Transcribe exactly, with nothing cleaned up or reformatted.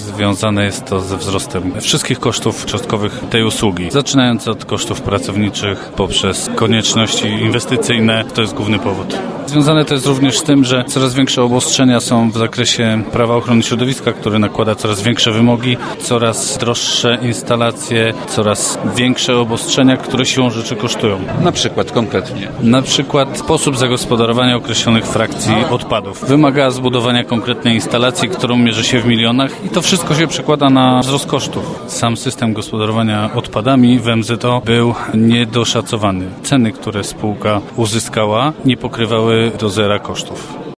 związane jest to ze wzrostem wszystkich kosztów cząstkowych tej usługi. Zaczynając od kosztów pracowniczych poprzez konieczności inwestycyjne, to jest główny powód. Związane to jest również z tym, że coraz większe obostrzenia są w zakresie prawa ochrony środowiska, który nakłada coraz większe wymogi, coraz droższe instalacje, coraz większe obostrzenia, które siłą rzeczy kosztują. Na przykład konkretnie? Na przykład sposób zagospodarowania określonych frakcji odpadów. Wymaga zbudowania konkretnej instalacji, którą mierzy się w milionach i to wszystko się przekłada na wzrost kosztów. Sam system gospodarowania odpadami w M Z O był niedoszacowany. Ceny, które spółka uzyskała, nie pokrywały do zera kosztów.